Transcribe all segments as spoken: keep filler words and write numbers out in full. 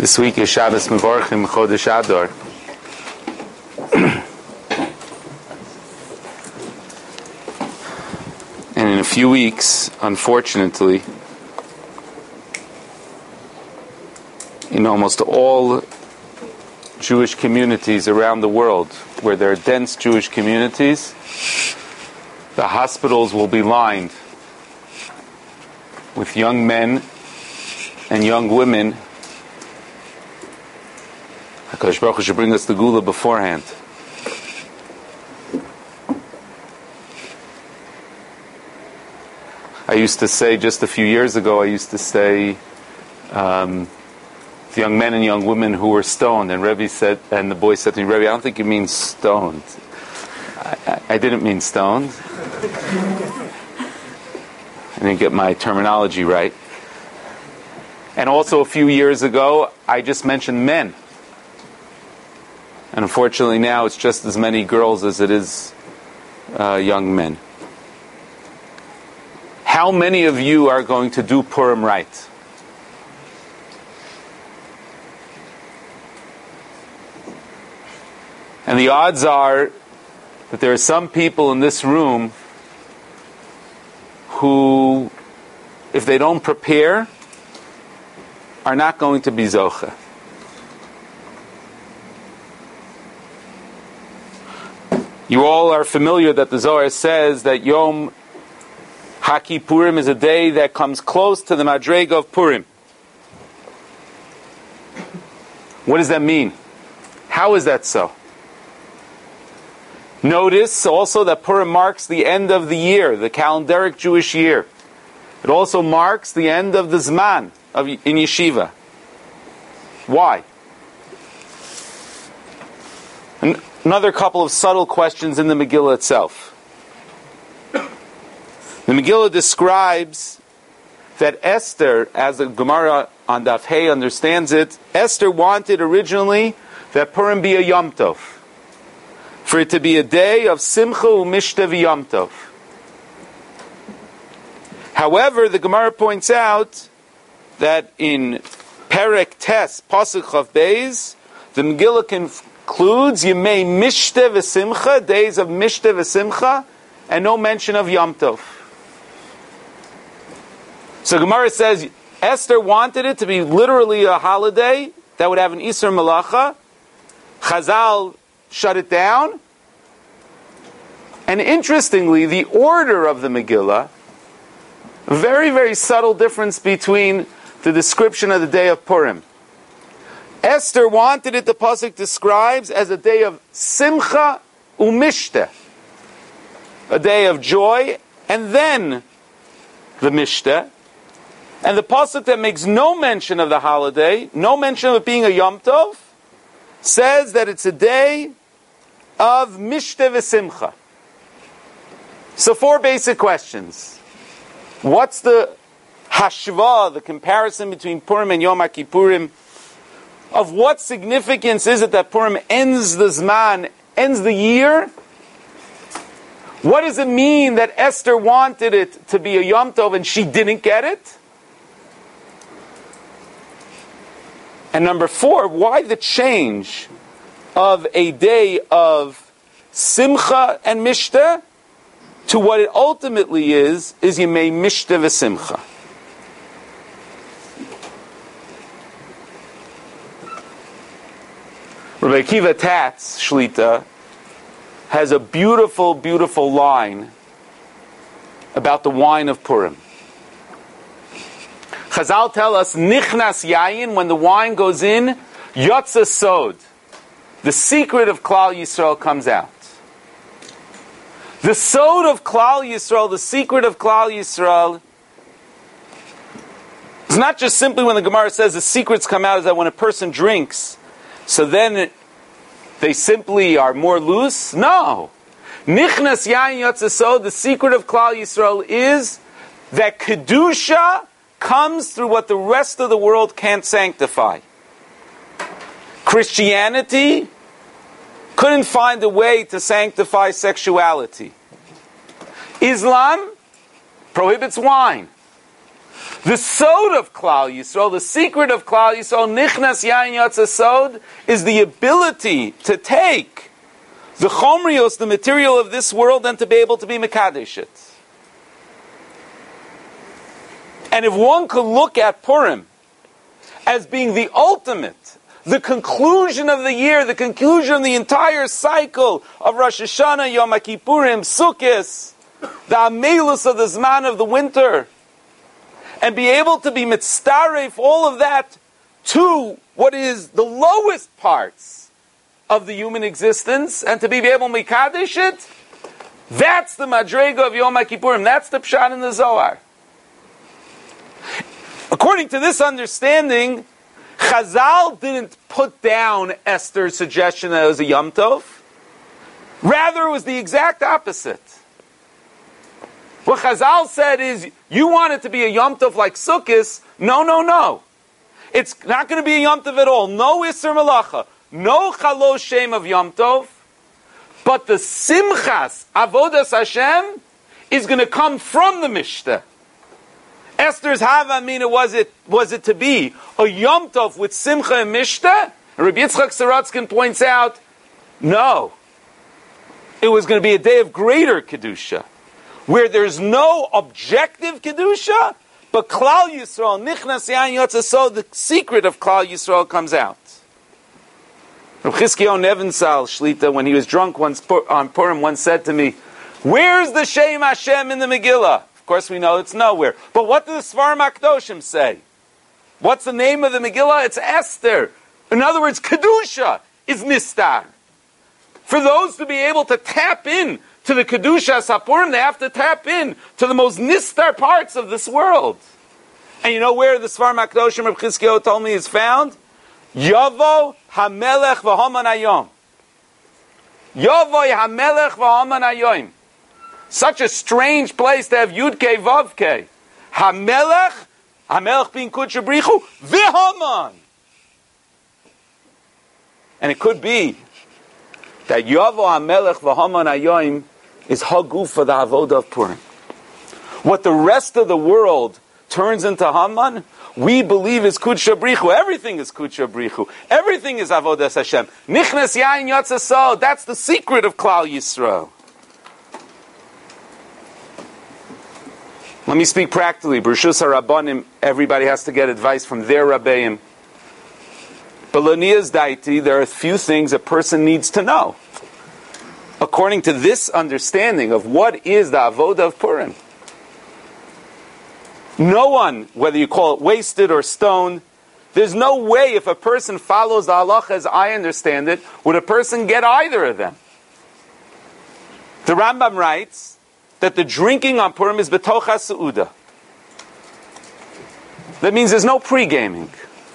This week is Shabbos Mevorchim Chodesh Adar. And in a few weeks, unfortunately, in almost all Jewish communities around the world, where there are dense Jewish communities, the hospitals will be lined with young men and young women. HaKadosh Baruch Hu should bring us the Gula beforehand. I used to say, just a few years ago, I used to say, um, the young men and young women who were stoned, and Rebbe said, and the boy said to me, Rebbe, I don't think you mean stoned. I, I, I didn't mean stoned. I didn't get my terminology right. And also a few years ago, I just mentioned men. And unfortunately now it's just as many girls as it is uh, young men. How many of you are going to do Purim right? And the odds are that there are some people in this room who, if they don't prepare, are not going to be Zocha. You all are familiar that the Zohar says that Yom HaKippurim is a day that comes close to the Madrega of Purim. What does that mean? How is that so? Notice also that Purim marks the end of the year, the calendaric Jewish year. It also marks the end of the Zman of, in Yeshiva. Why? And another couple of subtle questions in the Megillah itself. The Megillah describes that Esther, as the Gemara on Daf Hey understands it, Esther wanted originally that Purim be a Yom Tov, for it to be a day of Simcha u'Mishta v'Yom Tov. However, the Gemara points out that in Perek Tes, Pasuk Chav Beis, the Megillah concludes Yemei Mishta v'Simcha, days of Mishta v'Simcha, and no mention of Yom Tov. So Gemara says Esther wanted it to be literally a holiday that would have an Isur Malacha. Chazal shut it down. And interestingly, the order of the Megillah, a very, very subtle difference between the description of the day of Purim. Esther wanted it, the Pasuk describes, as a day of Simcha u'Mishta, a day of joy, and then the Mishta. And the Pasuk that makes no mention of the holiday, no mention of it being a Yom Tov, says that it's a day of Mishta v'Simcha. So four basic questions. What's the hashva, the comparison between Purim and Yom HaKippurim? Of what significance is it that Purim ends the Zman, ends the year? What does it mean that Esther wanted it to be a Yom Tov and she didn't get it? And number four, why the change of a day of Simcha and Mishta to what it ultimately is, is Yemei Mishta v'Simcha. Rabbi Akiva Tatz, Shlita, has a beautiful, beautiful line about the wine of Purim. Chazal tell us, Nichnas Yayin, when the wine goes in, Yotza Sod, the secret of Klal Yisrael comes out. The Sod of Klal Yisrael, the secret of Klal Yisrael, is not just simply when the Gemara says the secrets come out, is that when a person drinks, so then it, they simply are more loose? No. Nichnas Yayin Yotza Sod, the secret of Klal Yisrael is that Kedusha comes through what the rest of the world can't sanctify. Christianity couldn't find a way to sanctify sexuality. Islam prohibits wine. The sod of Klal Yisrael, the secret of Klal Yisrael, Nichnas Yain Yatsa Sod, is the ability to take the chomrios, the material of this world, and to be able to be Mekadesh it. And if one could look at Purim as being the ultimate, the conclusion of the year, the conclusion of the entire cycle of Rosh Hashanah, Yom Kippurim, Sukkot, the Amelus of the Zman of the winter, and be able to be mitzaref all of that to what is the lowest parts of the human existence, and to be able to mikadesh it, that's the madrega of Yom Kippurim. That's the pshat in the Zohar. According to this understanding, Chazal didn't put down Esther's suggestion that it was a Yom Tov. Rather, it was the exact opposite. What Chazal said is, you want it to be a Yom Tov like Sukkot? No, no, no. It's not going to be a Yom Tov at all. No Isser Malacha. No Chalosh Shem of Yom Tov. But the Simchas, Avodas Hashem, is going to come from the Mishnah. Esther's Hava Mina, was it, was it to be a Yom Tov with Simcha and Mishnah? And Rabbi Yitzchak Sorotzkin points out, no. It was going to be a day of greater Kedusha, where there's no objective Kedusha, but Klal Yisrael, Nichnas Yain Yotza, so the secret of Klal Yisrael comes out. Rabbi Chizkiyahu Nevensal Shlita, when he was drunk once on Purim, once said to me, where's the Shem Hashem in the Megillah? Of course we know it's nowhere. But what do the Svarim HaKadoshim say? What's the name of the Megillah? It's Esther. In other words, Kedusha is Nistar. For those to be able to tap in to the Kedusha Sapurim, they have to tap in to the most Nistar parts of this world. And you know where the Svarim HaKadoshim Reb Chizkiyahu told me is found? Yavo HaMelech V'Haman Hayom. Yavo HaMelech V'Haman Hayom. Such a strange place to have Yud Kei Vav Kei. HaMelech, HaMelech being Kudsha Brichu, V'Haman. And it could be that Yavo HaMelech V'Haman Hayom is Haguf for the Avodah of Purim. What the rest of the world turns into Haman, we believe is Kudsha Brichu. Everything is Kudsha Brichu. Everything is Avodas Hashem. Nichnas Yain Yotza Sod. That's the secret of Klal Yisrael. Let me speak practically. B'Rishus HaRabbanim, everybody has to get advice from their Rabbeim. But L'niyas Daiti, there are a few things a person needs to know. According to this understanding of what is the Avodah of Purim. No one, whether you call it wasted or stoned, there's no way if a person follows the halacha as I understand it, would a person get either of them. The Rambam writes that the drinking on Purim is betocha seuda. That means there's no pre-gaming.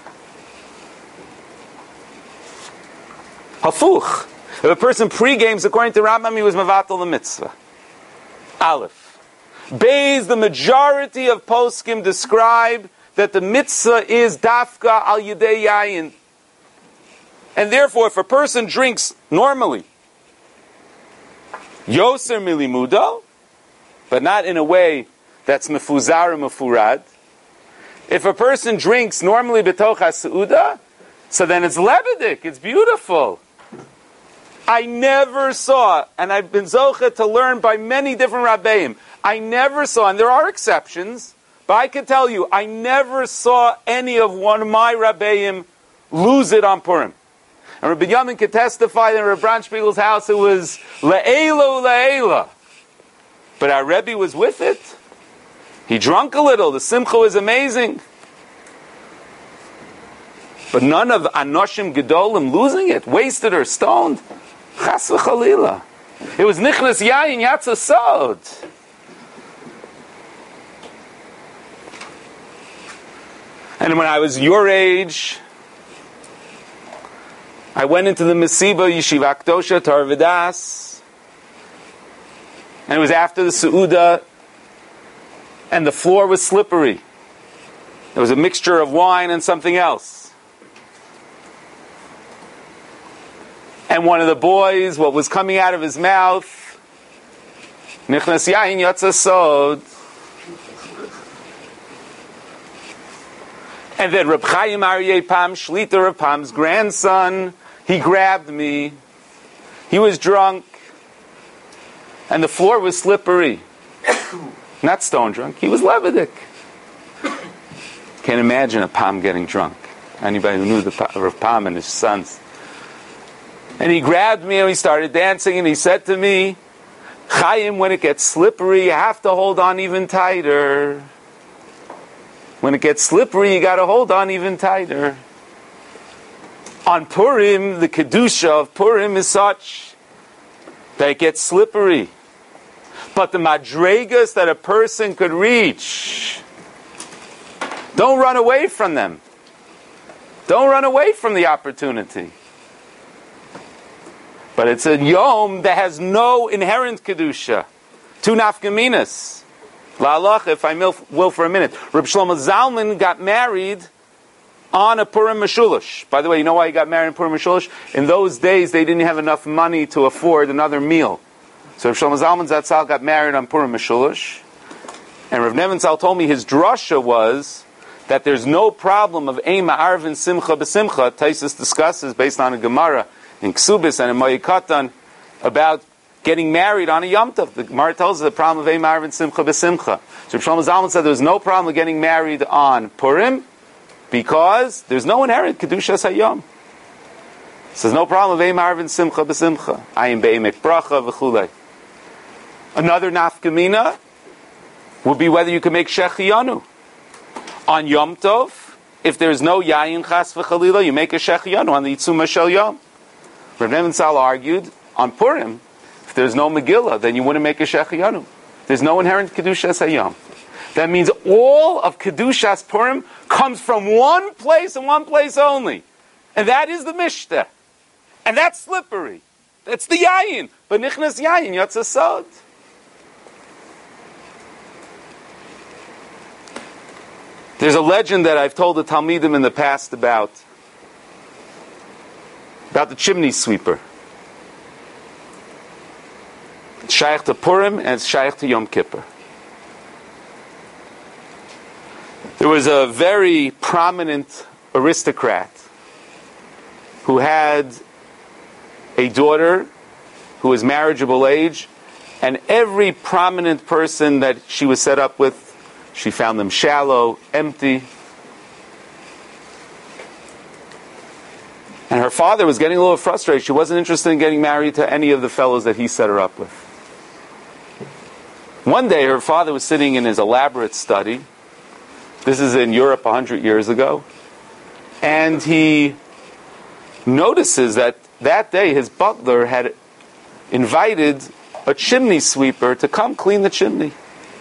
Hafuch. If a person pre-games, according to Rambam, he was mevatel the mitzvah. Aleph. Beis, the majority of poskim describe that the mitzvah is dafka al yidei yayin. And therefore, if a person drinks normally, yoser milimudo, but not in a way that's mefuzar and mefurad, if a person drinks normally betocha seuda, so then it's lebedik, it's beautiful. I never saw, and I've been zocheh to learn by many different rabbeim, I never saw, and there are exceptions, but I can tell you, I never saw any of one of my rabbeim lose it on Purim. And Rabbi Yamin could testify that in Rabbi Branchspiegel's house it was le'elo le'ela. But our Rebbe was with it. He drunk a little. The simcha was amazing. But none of Anoshim Gedolim losing it, wasted or stoned. Chas v'chalila. It was Nichnas Yayin Yatza Sod. And when I was your age, I went into the Mesiba Yeshiva Akdosha Tarvidas, and it was after the Seuda, and the floor was slippery. There was a mixture of wine and something else. And one of the boys, what was coming out of his mouth, Nichnas Yain Yatza Sod. And then Reb Chaim Aryeh Pam, Shlita Reb Pam's grandson, he grabbed me. He was drunk. And the floor was slippery. Not stone drunk. He was Levidik. Can't imagine a Pam getting drunk. Anybody who knew the Reb Pam and his sons. And he grabbed me and we started dancing and he said to me, Chaim, when it gets slippery, you have to hold on even tighter. When it gets slippery, you got to hold on even tighter. On Purim, the Kedusha of Purim is such that it gets slippery. But the madregas that a person could reach, don't run away from them. Don't run away from the opportunity. But it's a yom that has no inherent kedusha. Two nafkaminas. La'alach, if I will for a minute. Reb Shlomo Zalman got married on a Purim Meshulish. By the way, you know why he got married in Purim Meshulish? In those days, they didn't have enough money to afford another meal. So Reb Shlomo Zalman Zatzal got married on Purim Meshulish. And Rav Nebenzahl told me his drasha was that there's no problem of Eima Arvin Simcha B'Simcha. Taisus discusses, based on a Gemara, in Ksubis and in Moyikatan, about getting married on a Yom Tov. The Gemara tells us the problem of Eim Arvin Simcha B'Simcha. So Shlomo Zalman said there was no problem with getting married on Purim because there's no inherent Kedushas HaYom. So there's no problem of Eim Arvin Simcha B'Simcha. Ayim Be'emek Bracha V'chulei. Another nafkamina would be whether you can make Shechiyanu. On Yom Tov, if there's no Yayin Chas V'Chalila, you make a Shechiyanu on the Yitzuma Shel Yom. Rav Nebenzahl argued, on Purim, if there's no Megillah, then you wouldn't make a Shechiyanu. There's no inherent Kedushas HaYom. That means all of Kedushas Purim comes from one place and one place only. And that is the Mishteh. And that's slippery. That's the Yayin. But Nichnas Yayin, Yotza Sod. There's a legend that I've told the Talmidim in the past about about the chimney sweeper. It's shaykh to Purim and it's shaykh to Yom Kippur. There was a very prominent aristocrat who had a daughter who was marriageable age, and every prominent person that she was set up with, she found them shallow, empty. And her father was getting a little frustrated. She wasn't interested in getting married to any of the fellows that he set her up with. One day, her father was sitting in his elaborate study. This is in Europe a hundred years ago. And he notices that that day his butler had invited a chimney sweeper to come clean the chimney.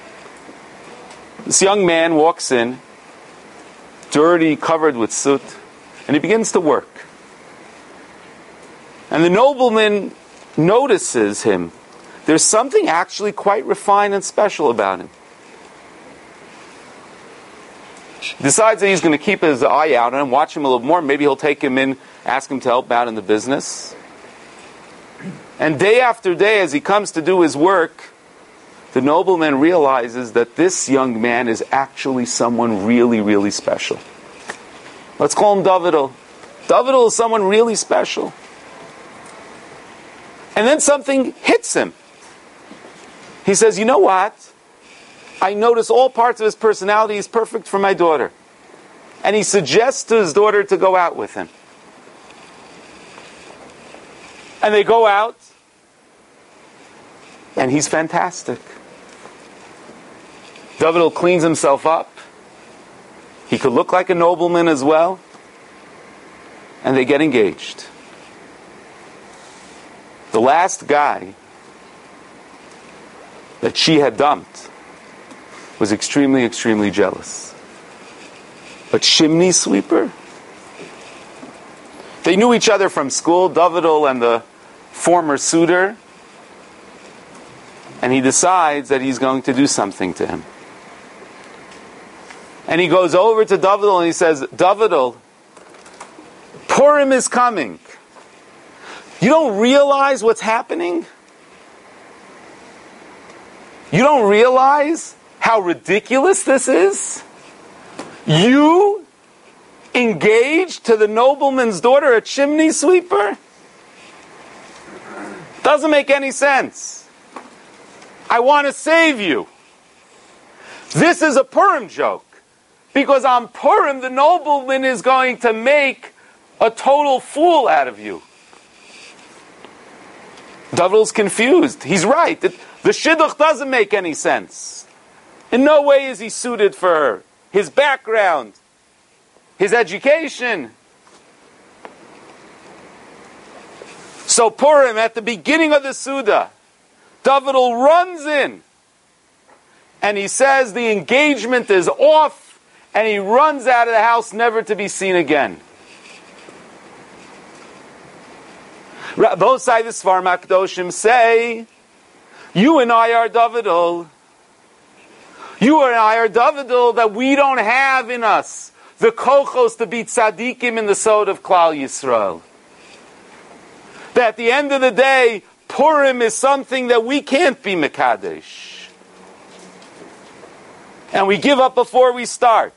This young man walks in, dirty, covered with soot, and he begins to work. And the nobleman notices him. There's something actually quite refined and special about him. He decides that he's going to keep his eye out on him, watch him a little more. Maybe he'll take him in, ask him to help out in the business. And day after day, as he comes to do his work, the nobleman realizes that this young man is actually someone really, really special. Let's call him Davidel. Davidel is someone really special. And then something hits him. He says, you know what? I notice all parts of his personality is perfect for my daughter. And he suggests to his daughter to go out with him. And they go out. And he's fantastic. Davidel cleans himself up. He could look like a nobleman as well. And they get engaged. The last guy that she had dumped was extremely, extremely jealous. A chimney sweeper? They knew each other from school, Davidel and the former suitor. And he decides that he's going to do something to him. And he goes over to Davidel and he says, Davidel, Purim is coming. You don't realize what's happening? You don't realize how ridiculous this is? You engaged to the nobleman's daughter, a chimney sweeper? Doesn't make any sense. I want to save you. This is a Purim joke. Because on Purim, the nobleman is going to make a total fool out of you. Davil's confused. He's right. The, the shidduch doesn't make any sense. In no way is he suited for her. His background, his education. So Purim, at the beginning of the Suda, Davidel runs in and he says the engagement is off, and he runs out of the house never to be seen again. Both sides of Svar Makdoshim say, you and I are Davidel. You and I are Davidel that we don't have in us the kochos to be tzaddikim in the sod of Klal Yisrael. That at the end of the day, Purim is something that we can't be Mekadesh. And we give up before we start.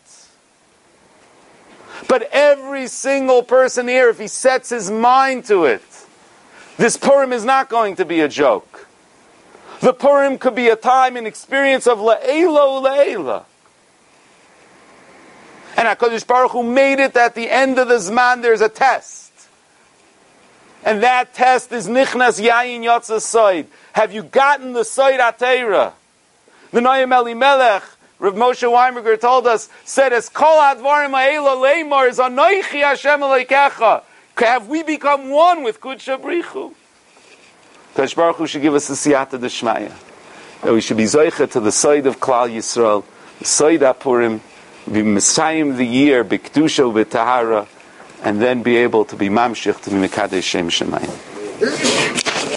But every single person here, if he sets his mind to it, this Purim is not going to be a joke. The Purim could be a time and experience of La'ela La'ela. And HaKadosh Baruch Hu made it at the end of the Zman there's a test. And that test is Nichnas Yayin Yotza Soid. Have you gotten the Soid HaTeira? The Noam Elimelech, Rav Moshe Weinberger told us, said, "Es kol advarim ha'ela leimor is anoichi Hashem Elokecha." Have we become one with Kudsha Brichu? Kadosh Baruch Hu should give us the siyata d'shmaya. That we should be zoicha to the side of Klal Yisrael, the side HaPurim, be Messiah the year, b'kedusha u'b'tahara, and then be able to be mamshich to be Mekadesh Shem Shemayim.